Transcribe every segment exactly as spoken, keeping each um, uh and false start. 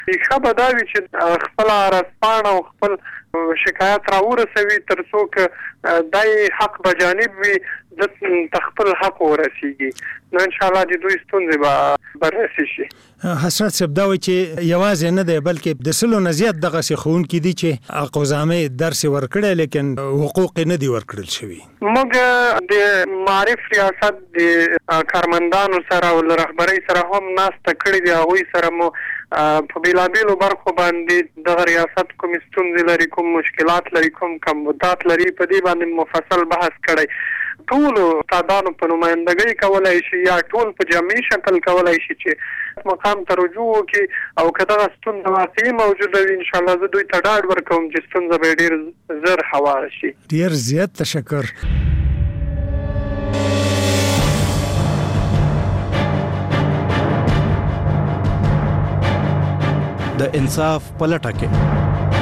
ښه به دا وي چې خپله عرضپاڼه او خپل شکایت را ورسوي تر څو که دای حق بجانب وي د خپل حق ورسیږي نو انشاءالله د دوی ستونزې به بررسي شي. حسرت صاحب دا وایي چې یوازې نه دی بلکې د سلو نه زیات دغسې ښوونکي دي چې حقوزامې درس یې ورکړی لیکن حقوق یې نه دي ورکړل شوي. موږ د معارف ریاست د کارمندانو سره او له رهبرۍ سره هم ناسته کړې دي. هغوی سره مو په بېلابېلو برخو باندې دغه ریاست کوم ستونزې لري، کوم مشکلات لري، کوم کمبودات لري، په دې باندې مفصل بحث کړی. ټولو استادانو په نمایندګۍ کولی شي یا ټول په جمعي شکل کولی شي چې مقام ته رجوع وکړي او که دغه ستونزه واقعي موجوده وي انشاءالله زه دوی ته ډاډ ورکوم چې ستونزه به یې ډېر زر هواره شي. ډېر زیات تشکر. د انصاف پلټه کې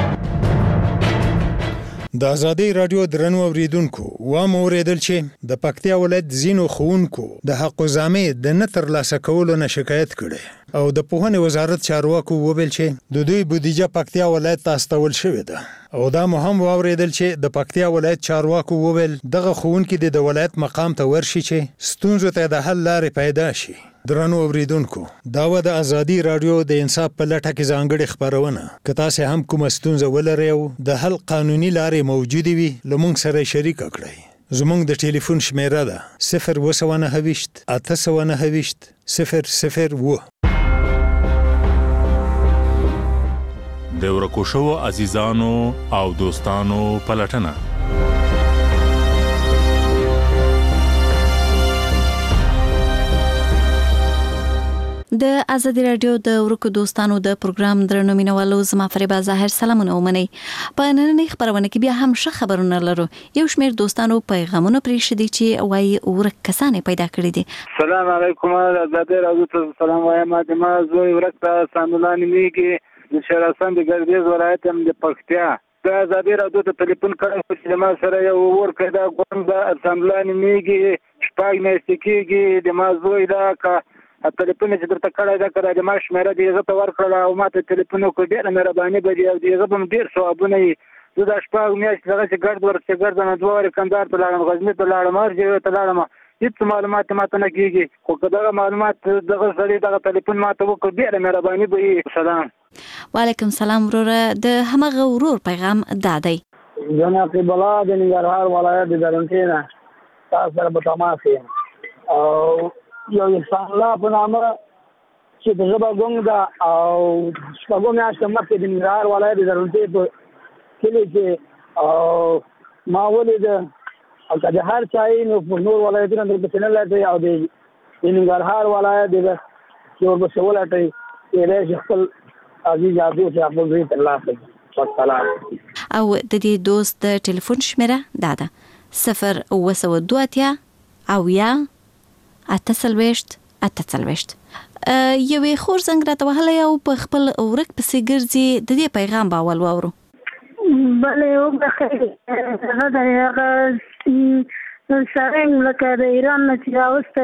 د ازادي رادیو درنو اوریدونکو و مو اوریدل چې د پکتیا ولایت ځینو ښوونکو د حقوزامې د نه ترلاسه کولو نه شکایت کړی او د پوهنې وزارت چارواکو وویل چې د دوی بودیجه پکتیا ولایت ته استول شوې ده او دا مو هم واوریدل چې د پکتیا ولایت چارواکو وویل دغه ښوونکي د ولایت مقام ته ورشي چې ستونزو ته د حل لارې پیدا شي. درنو اوریدونکو دا و د ازادي رادیو د انصاف په لټه کې ځانګړې خپرونه. که تاسو هم کومه ستونزه ولرئ او د حل قانوني لارې موجودې وي له موږ سره شریک کړئ. زموږ د ټلیفون شمیره ده صفر اووه سوه نهه ویشت اته سوه نهه ویشت صفر صفر اووه. د ورکو شوو عزیزانو او دوستانو پلټنه. د ازادي رادیو د ورکو دوستانو د پروګرام درنو مینوالو زما فریبا ظاهر سلامونه ومنئ. په نننۍ خبرونه کې بیا هم ښه خبرونه لرو. یو شمېر دوستانو پیغامونه پرېښي دي چې وایي ورک کسان یې پیدا کړي دي. سلام علیکم. ازادي رادیو ته سلام وایم. ما زوی ورک ته سامولان میږي د شراسان د ګردیز ولایت هم د پکتیا د ازادي رادیو ته ټلیفون کړی چې ما سره یو ورک دا کوم د سامولان میږي شپږ میاشتې کېږي د ما زوی دا کا ټلیفون چې درته کړی دا کړی د ما شمېره دې هغه ته ورکړله او ما ته ټلیفون وکړ. ډېره مهرباني به دي او د هغه به م ډېر ثوابونه وي. زه دا شپږ میاشتې دغسې ګرد ورپسې ګرځم دوه وارې کندهار ته لاړم، غزني ته لاړم، هر ځای ته لاړم، هېڅ معلومات ما ته نه کېږي. خو که دغه معلومات دغه سړي دغه ټلیفون ما ته وکړ ډېره مهرباني به وي. سلام. وعلیکم سلام وروره. د همغه ورور پیغام دا دی. زه نقیب الله د ننګرهار ولایت د درنټې نه تاسو سره په تماس یم او یو احسان الله په نامه چې د ژبه ګونګ ده او شپږو میاشتو مخکې د ننګرهار ولایت د درنټې په کلي کې او ما ولیده او که د هر چا یې نو په نور ولایتونه درپسې نه لټوي او د ننګرهار ولایت د چې ورپسې ولټوي کېدای شي خپل عزیز عزیز چې خپل زوی ترلاسه کړي. والسلام. او د دې دوست د ټلیفون شمېره دا ده صفر اووه سوه دوه اتیا اویا اته څلوېښت اته څلوېښت. یوې خور زنګ راته وهلی او په خپل ورک پسې ګرځي. د دې پیغام به اول واورو. بلې وبخښئ هغه د هغه سړی لکه د ایران نه چې راوستی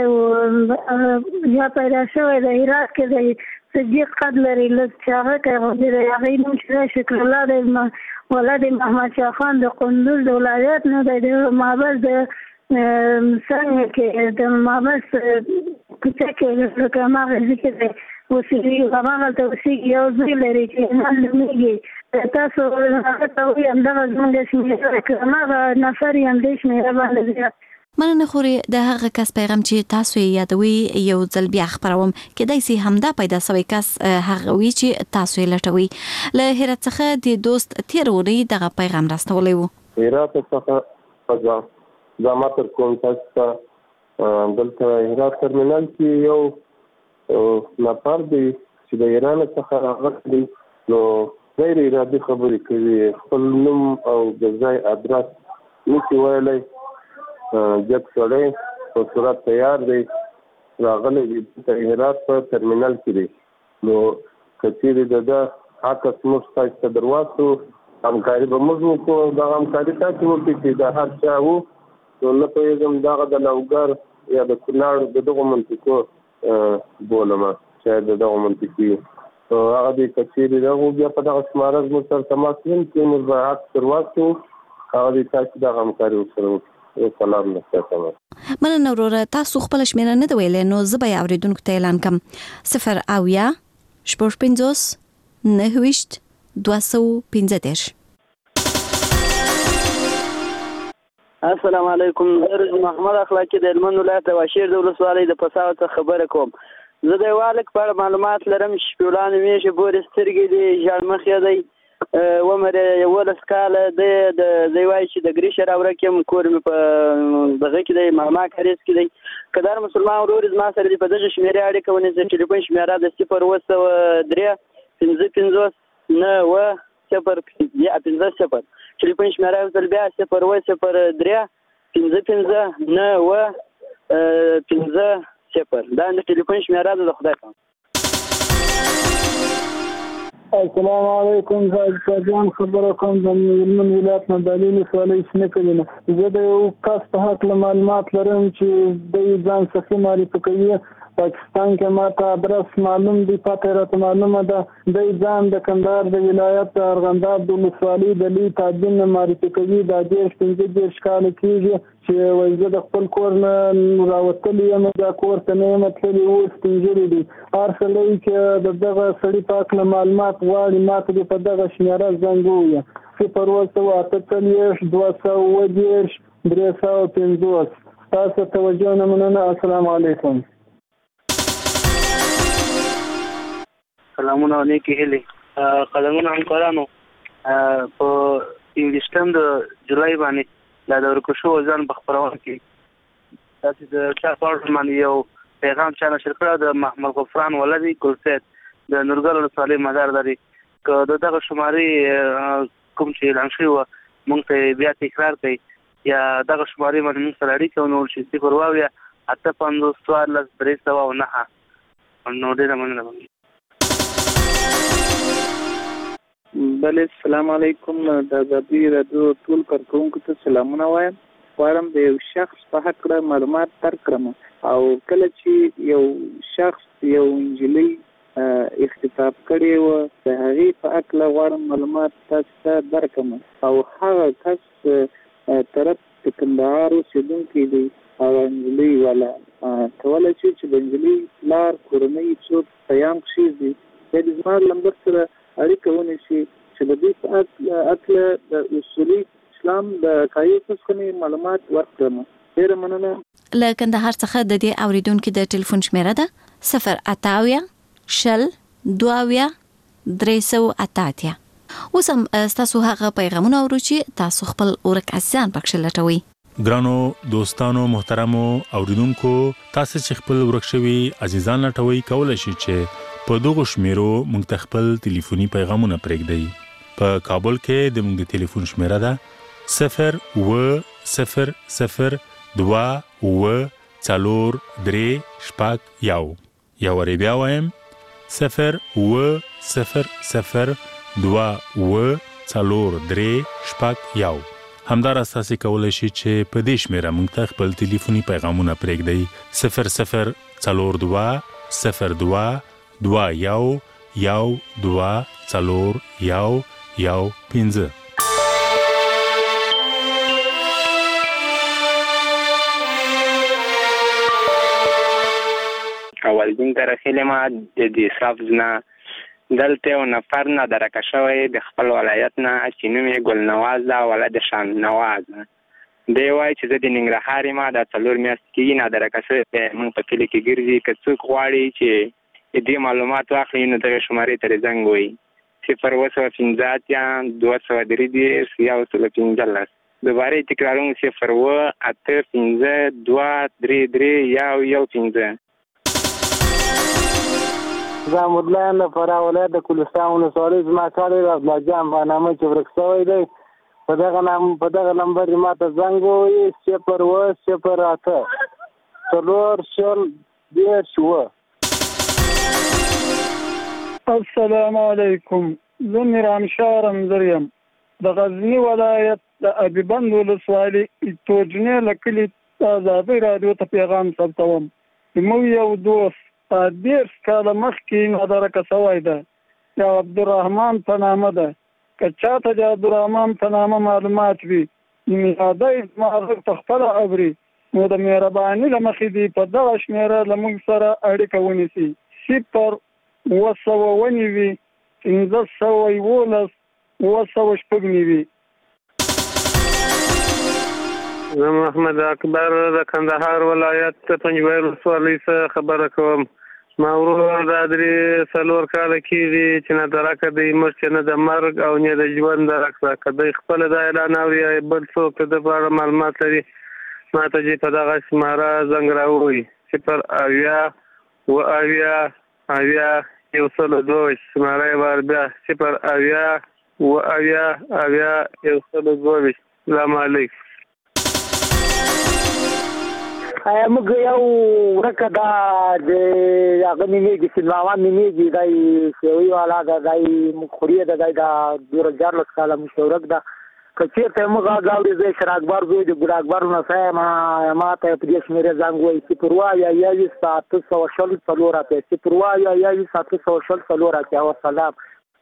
و یا پیدا شوی د هرات کې د صدیق قد لري لږ چې هغه کوي د هغې نوم چې دی شکر الله دی ولد محمد شاه خان د قندوز د ولایت نه دی د محبس د څنګه کې د محبس کوڅه کې لکه هماغه ځای کې دی اوسېږي هماغلته اوسېږي یو ځای لري چې ایمان نومېږي. تاسو هغه ته ووایم دغه زموږ شمېره که هماغه نفر یې همدې شمېره باندې زیات. مننه خوري. د هغه کس پیغام چې تاسو یې یادوي یو ځل بیا خپروم. کېدای سي همدا پیدا سوی کس هغه وي چې تاسو یې لټوي. له هرات څخه د دوست تېره اونۍ دغه پیغام راستولی و. هرات څخه زما تر کوم تاسو ته دلته هرات ترمینل کې یو نفر دی چې د ایران څخه راغلی نو غیر ارادي خبرې کوي. خپل نوم او د ځای ادرس نشي ویلی. جګ سړی په صورت تیار دی راغلی دی د هرات په ترمینل کې دی. نو که چېرې د ده عکس موږ تاسو ته در واستو همکاري به موږ وکړو. دغه همکاري تاسو وکړئ چې د هر چا و نو نه پوهېږم دغه د لوګر یا د کونړ د دغو منطقو بولمه شاید د دغو منطقې هغه د کچېرې دغه بیا په دغه شماره زموږ سره تماس ونیسي چې موږ به حق سر واچوو هغه د تاسو دغه همکاري ورسره وکړو. سلام درته. مننه وروره. تاسو خپل شمیره نه دی ویلې نو زه به یې اورېدونکو ته اعلان کړم. صفر اویا شپږ پنځوس نهه ویشت دوه سوه پنځه دېرش. السلام علیکم. زه محمد اخلاقي د هلمند ولایت د واشیر د ولسوالۍ د پساو څخه خبره کوم. زه د والک په اړه معلومات لرم چې شپولانو میشې پورې سترګې دي، ژړ مخ یې دی، عمر یې یولس کاله دی. دی وایي چې د ګریشه راورک یم، کور مې په دغه کې دی، ماما کاریز کې دی. که دا مسلمان ورور زما سره دي په دغه شمېرې اړیکه ونیسي. ټلیفون شمېره د صفر اوه سوه درې پنځه پنځوس نه اوه صفر بیا پنځه صفر. ټلیفون شمېره یو ځل بیا صفر اوه صفر درې پنځه پنځه نه اوه پنځه صفر. دا د ټلیفون شمېره ده. د خدای په السلام علیکم. زه ځان خبره کوم د هلمند ولایت نه د علي ولسوالۍ شنه کلي. زه د یو کس په هکله معلومات لرم چې دی ځان سخي معرفي کوي. پاکستان کې ماته ادرس معلوم دی، پته راته معلومه ده. دی ځان د کندهار د ولایت د ارغنداب د ولسوالۍ د لوی تابعین نه معرفي کوي. دا دېرش پنځه دېرش کاله کېږي چې وایي زه د خپل کور نه راوتلی یم، دا کور ته نه یم تللی، اوس پنځلي دي. هر سړی چې د دغه سړي په هکله معلومات غواړي ماته دې په دغه شمېره زنګ ووایه. صفر اوه سوه اته څلوېښت دوه سوه اووه دېرش درې سوه پنځوس. تاسو توجه نه مننه. السلام علیکم. سلامونه نیکی هیلې. قدمونه همکارانو په انګلیسټن د جولای باندې دا د ورکو شو ځان په خپرونه کې تاسو د چا په اړه باندې یو پیغام چا نشر کړی د محمد غفران ولدي ګلسید د نورګل ولسوالۍ مدار لري. که د دغه شمارې کوم چې اعلان شوی وه موږ ته بیا تکرار کړئ یا دغه شمارې باندې موږ سره اړیکه ونیول شي. صفر اوه اویا اته پنځوس څوارلس درې سوه او نهه. نو ډېره مننه. بله السلام علیکم. د ازادي راډیو ټول کارکوونکو ته سلامونه وایم. غواړم د یو شخص په هکله معلومات درکړم او کله چې یو شخص یو نجلۍ اختطاف کړې وه د هغې په هکله غواړم معلومات تاسو ته درکړم او هغه کس طرف د کندهار اوسېدونکی دی. هغه نجلۍ والا کولی شي چې د نجلۍ پلار کورنۍ څوک په یام کښې دي یا د زما نمبر سره اړیکه ونیسي چې د دې په هکله د اصولي اسلام د قایې څخه معلومات ورکړم. ډېره مننه. له کندهار څخه د دې اورېدونکي د ټلیفون شمېره ده صفر اته اویا شل دوه اویا درې سوه اته اتیا. اوس هم ستاسو هغه پیغامونه اورو چې تاسو خپل ورک عزیزان پکښې لټوئ. ګرانو دوستانو محترمو اوریدونکو، تاسو چې خپل ورک شوي عزیزان لټوئ کولی شئ چې په دغو شمیرو موږ ته خپل ټلیفوني پیغامونه پرېږدئ. په کابل کې د موږ د ټلیفون شمیره ده صفر اوه صفر صفر دوه اوه څلور درې شپږ یو. یا وارې بیا وایم صفر اوه صفر صفر دوه اوه څلور درې شپږ یو. همداراز تاسو کولی شئ چې په دې شمیره موږ ته خپل ټلیفوني پیغامونه پرېږدئ صفر صفر څلور دوه صفر دوه دوه یو یو دوه څلور یو یو پنځه. اولین ترخیل ما د دې سبز نه دلته یو نفر نه درکه شوی د خپل ولایت نه چې نوم یې ګلنواز ده، ولد شان نواز. دی وایي چې زه د ننګرهار یم، دا څلور میاشتې کېږي نه درکه شوی موږ په کلي کې ګرځي. که څوک غواړي چې دې معلومات واخلي نو دغه شمارې ته زنګ ووهي صفر اوه سوه پنځه اتیا دوه سوه درې دېرش یو سل پنځلس. دوباره یې تکراروم صفر اوه اته پنځه دوه درې درې یو یو پنځه. زه مدلا یم د فراه ولایت د کلستان ولسوالۍ. زما کار دی عبدالله جان په نامه چې ورک شوی دی. په دغه نام په دغه نمبر یې ما ته زنګ ووهي صفر اوه صفر اته څلور شل دېرش اوه. السلام علیکم. زه میرانشاه رمزر یم د غزني ولایت د ابیبند ولسوالۍ توجنې له کلي د ازادۍ راډیو ته پیغام ثبتوم. زموږ یو دوست دېرش کاله مخکې نادرکه شوی ده. یا عبدالرحمن په نامه ده. که چاته د عبدالرحمن په نامه معلومات وي میاده یې زما غږ په خپله اوري نو د مهرباني له مخې دې په دغه شمېره له موږ سره اړیکه ونیسي. صفر اوه سوه ونیوي پنځه سوه یولس اوه سوه شپږ نوي. زه محمد اکبر د کندهار ولایت پنجوایي ولسوالۍ څخه خبره کوم. ما ورور دا درې څلور کاله کېږي چې نه درکه دی موږ چې نه د مرګ او نه د ژوند درک ده. که دی خپله دا اعلان اوري یا بل څوک د ده په اړه معلومات لري ما ته چې په دغه شماره زنګ راووایي. صفر اویا اوه اویا اویا یو سل دوه ویشت شماره یې بار بیا صفر اویا اوه اویا اویا یو سل دوه ویشت. سلام علیکم. موږ یو ورکه دا د هغه نومېږي سلماوان نومېږي دی سیوي والا ده دی موږ خوري ده دی دا دوره دیارلس کاله مشورک ده. که چېرته موږ غږ اوري زه شر اکبر زوی د ګل اکبر نڅا یم ما ته په دې شمېرې زنګ وایي صفر اوه اویا یوویشت اته سوه شل څلور اتیا صفر اوه اویا یوویشت اته سوه شل څلور اتیا. وسلام.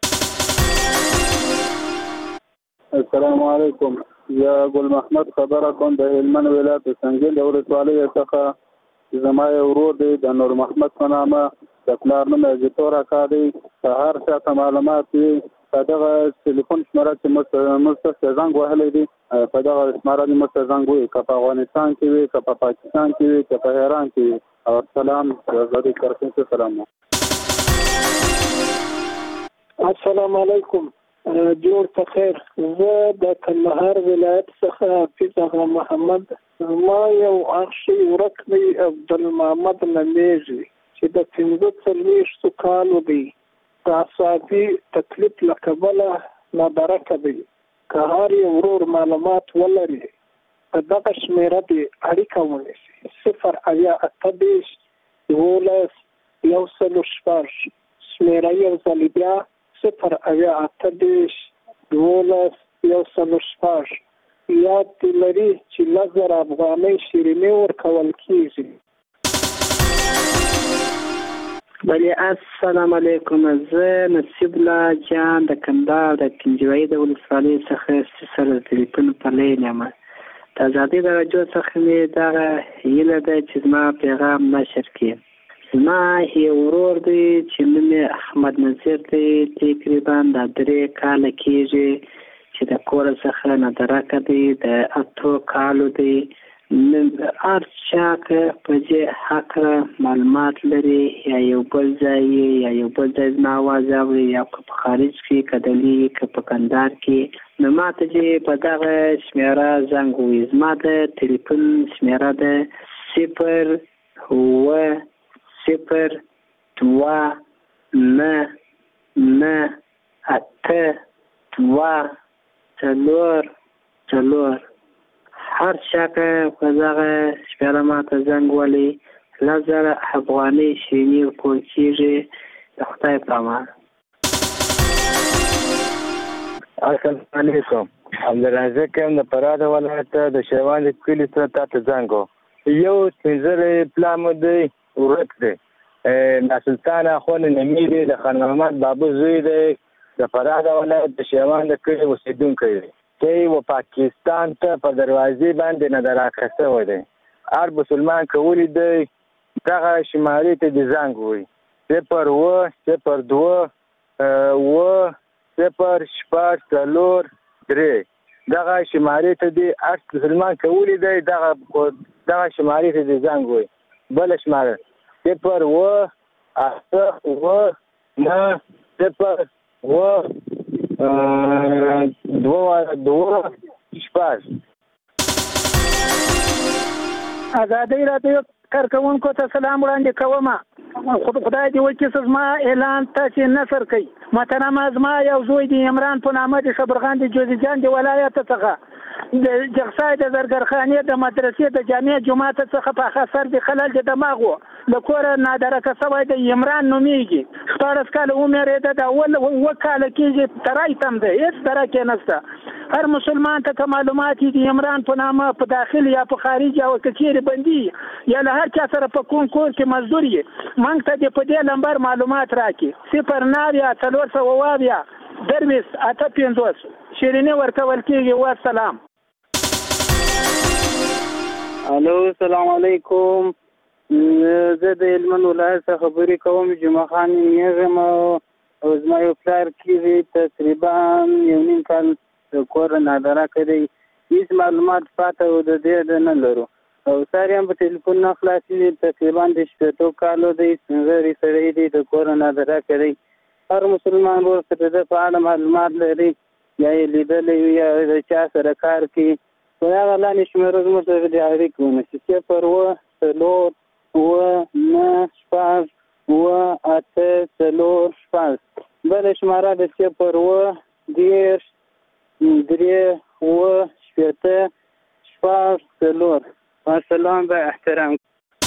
السلام علیکم. زه ګل محمد خبره کوم د هلمند ولایت سنګیل د ولسوالۍ څخه. زما یو ورور دی د نور محمد په نامه د پلار نوم یې زیتور اکا دی. که هر چاته معلومات وي په دغه ټلیفون شمېره چې موږ ته زنګ وهلی دی په دغه شمېره دې موږ ته زنګ ووایي. که په افغانستان کې وي که په پاکستان کې وي که په ایران کې وي. او سلام زه کرکین څخه سلام. السلام علیکم. جوړ په خیر. زه د کندهار ولایت څخه حافظ اغا محمد. ما یو اخشي ورک دی عبدالمحمد نمیږي چې د پنځه څلوېښتو کالو دی د اعصابي تکلیف له کبله نادرکه دی. که هر یو ورور معلومات ولري په دغه شمېره دې اړیکه ونیسي. صفر اویا اته دېرش یولس یو سل شپږ شمېره یو ځل بیا صفر اویا اته دېرش دولس یو سل شپږ. یاد دې لري چې لس زره افغانۍ شیریني ورکول کېږي. بله السلام علیکم. زه نصیب الله جان د کندهار د پنجوایي د ولسوالۍ څخه سره د تلیفون په لین یم. د ازادۍ د راډیو څخه مې دغه هیله ده چې زما پیغام نشر کړي. زما یو ورور دی چې نوم یې احمد نظیر دی. تقریبا د درې کاله کېږي چې د کور څخه نادرکه دی. د اتو کالو دی. هر چا که په دې هکله معلومات لري یا یو بل ځای یا یو بل ځای زما اواز اوري یا که په خارج کې که دلي که په کندهار کې نو ما ته چې په دغه شمېره زنګ ووایي. زما د تلیفون شمېره ده صفر اوه صفر دوه نه نه اته دوه څلور څلور. هر چا که په دغه شمېره ما ته زنګ ولي لس زره افغانۍ شیریني ورکول کېږي. د خدای په امان. السلام علیکم. عبدالرزاق یم د فراه ولایت د شیوان د کلي څخه تا ته زنګ و. یو سپین پلا مو دی ورک دی. ناسلطان اخوان نمیری د خان محمد بابو زوی دی د فراه ولایت د شیوان د کلي اوسېدونکی دی. دی و پاکستان ته په دروازې باندې نادراکه شوی دی. هر مسلمان که ولیدی دغه شمارې ته دې زنګ ووایي. صفر اوه صفر دوه اوه صفر شپږ څلور درې. دغه شمارې ته دې هر مسلمان که ولیدی دغه دغه شمارې ته دې زنګ ووایي. بله شماره صفر اوه اته اوه نه صفر اوه دوه دوه شپږ. ازادۍ راډیو کارکوونکو ته سلام وړاندې کوم. خدای دې وکړي چې زما اعلان تاسې نشر کړئ. محترمه زما یو زوی دی عمران په نامه د شبرغان د جوزجان د ولایت څخه د جغسای د زرګرخانې د مدرسې د جامع جماعت څخه په خسر د خلل د دماغ و له کوره نادرکه شوی د عمران نومیږي. شپاړس کاله عمر یې ده. د اول اووه کاله کېږي ترای تم دی هېڅ درک یې نشته. هر مسلمان ته معلومات دي عمران په نامه په داخل یا په خارج او کچېره بندي یا له هر چا سره په کوم کور کې مزدور یې مونږ ته د په دې نمبر معلومات راکړي صفر نو یا څلور سوه اویا درویس اته پنځوس شیریني ورکول کېږي. والسلام. الو السلام علیکم. زه د هلمند ولایت څخه خبرې کوم. جمعه خان یمېږم او زما یو پلار کېږي تقریبا یو نیم کال د کور نادره کړی هېڅ معلومات پاته او د دې د نه لرو او ساري هم په ټلیفون نه خلاصي تقریبا د شپېتو کالو دی سپینځري سړی دی د کور نادره کړی. هر مسلمان ورور ته د په اړه معلومات لري یا یې لیدلی وي یا د چا سره کار کوي خو هغه لاندې شمېره زموږ سره د اړیکې ونه شي صفر اووه څلور اووه نهه شپږ اووه اته څلور شپږ. بله شماره د صفر اووه دېرش درې اووه شپېته شپږ څلور. والسلام به احترام.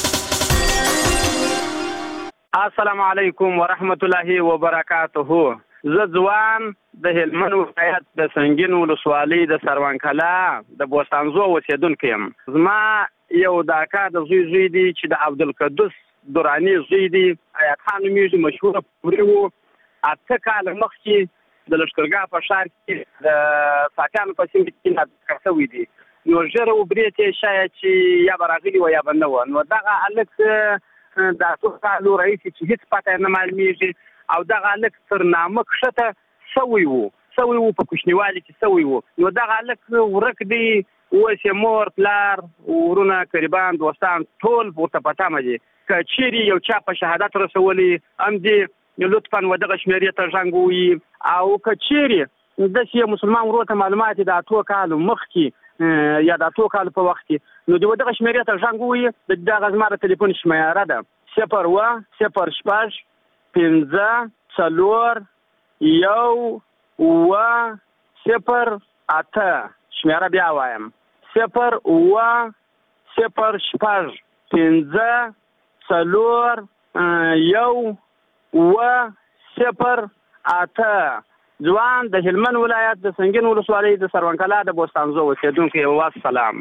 السلام علیکم ورحمت الله وبرکاته. زه ځوان د هلمند ولایت د سنګین ولسوالۍ د سروان کلا د بوستانزو اوسېدونکی یم. زما یو د اکا د زوی زوی دی چې د عبدالقدوس دراني زوی دی ایات خان نومیږي مشهوره پورې و. اته کاله مخکې د لښکرګاه په ښار کې د فاتحانو په سیمه کې ناطقه شوی دی. نو ژر وبرېتې شاید چې یا به راغلي وه یا به نه وه. نو دغه هلک د اتو کالو راهیسې چې هېڅ پته یې نه معلومېږي او دغه هلک تر نامه کښته سوی و سوی و په کوچنیوالي کې سوی و. نو دغه هلک ورک دی اوس یې مور پلار ورونه قریبان دوستان ټول ورته په تمه دي که چیرې یو چا په شهادت رسولی هم دې لطفا و دغه شمېرې ته زنګ ووهي او که چیرې داسې یو مسلمان ورور ته معلومات د اتو کالو مخکې یا د اتو کالو په وخت کې نو د دغه شمېرې ته زنګ ووهي د دغه زما د تلیفون شمېره ده صفر اووه صفر شپږ پنځه څلور یو اووه صفر اته. شمېره بیا وایم صفر اووه صفر شپږ پنځه څلور یو اووه صفر اته. ځوان د هلمند ولایت د سنګین ولسوالۍ د سروان کلا د بوستانزو اوسېدونکی. والسلام.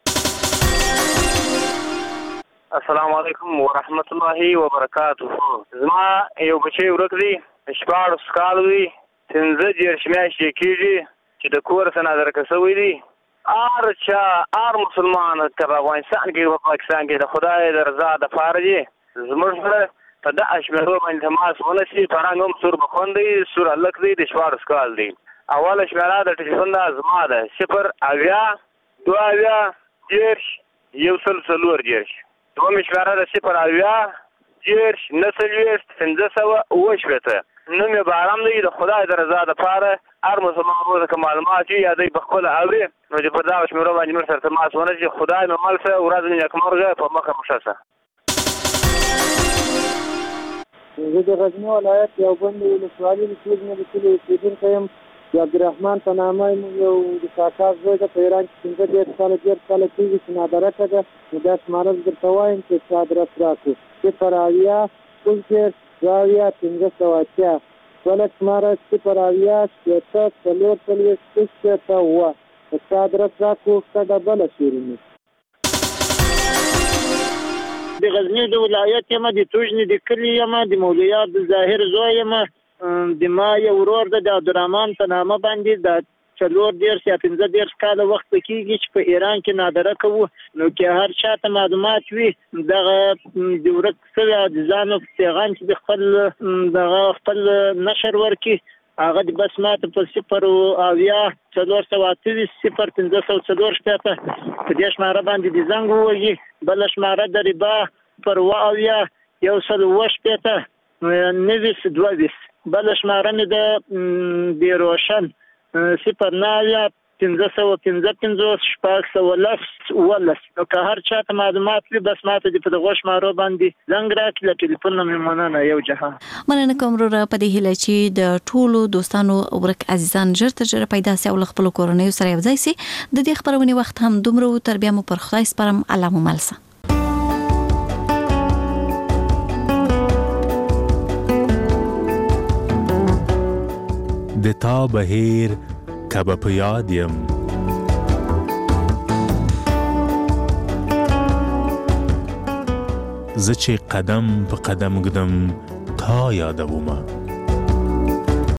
السلام علیکم ورحمت الله وبرکاته. زما یو بچی ورک دی شپاړس کالو دی پنځه دېرش میاشتې کېږي چې د کور څخه نادره شوی دی. هر چا هر مسلمان که په افغانستان کې په پاکستان کې د خدای د رضا دپاره دی زموږ سره په دغه شمېرو باندې تماس ونه شي. فرهنګ هم سور بخون دی سور هلک دی د شپاړس کال دی. اوله شمېره د ټلیفون ده زما ده صفر اویا دوه اویا دېرش یو سل څلور دېرش. دومه شمېره ده صفر اویا دېرش نهه څلوېښت پنځه سوه اووه شپېته. نوم یې بارام دی د خدای د رضا دپاره هر مسلمان ورور که معلومات وي یا دی پخپله اوري نو چې په دغه شمېرو باندې موږ سره تماس ونه شي. خدای مو مل شه ورځ مې نیکمرغه په مخه مو ښه شه. زه د غزني ولایت یو بندې ولسوالۍ د سوزمې د کلي اوسېدونکی یم. د عبدالرحمن په نامه یو د کاکا زوی ده په ایران کې پنځه دېرش کاله دېرش کاله کېږي چې نادرکه ده. نو دا شماره زه درته وایم چې څه ادرس راکړو صفر اویا شپږ دېرش دوه اویا پنځه سوه اتیا. بله شماره صفر اویا شپېته څلور څلوېښت شپږ شپېته اووه. که څه ادرس راکړو ښه ده. بله شیریني د غزني د ولایت یم د توژنې د کلي یم د مولوي عبدالظاهر زوی یم. د ما یو ورور ده د عبدالرحمن په نامه باندې د څلور دېرش یا پنځه دېرش کاله وخت به کېږي چې په ایران کې نادره کوو. نو که هر چا ته معلومات وي دغه د ورک شوي عزیزانو په پیغام کې د خپل دغه خپل نشر ورکړي هغه د بس ماته په صفر اویا څلور سوه اته ویشت صفر پنځه سوه څلور شپېته په دې شماره باندې د زنګ ووهي. بله شماره د ربا پر اووه اویا یو سل اووه شپېته نهه ویشت دوه ویشت. بله شماره مې د روشن صفر نهه اویا پنځه سوه پنځه پنځوس شپږ سوه لس اوولس. نو که هر چا ته معلومات وي بس ماته دې په دغو شمارو باندې زنګ راکړي. له ټلیفون نه مې مننه. یو جهان. مننه کوم وروره په دې هیله چې د ټولو دوستانو ورک عزیزان ژر تر ژره پیدا سي او له خپلو کورنیو سره یوځای سي. د دې خپرونې وخت هم دومره و. تر بیا مو پر خدای سپارم. الله مو مل شه. د تا بهیر که به په یاد یم. زه چې قدم په قدم ږدم تا یادومه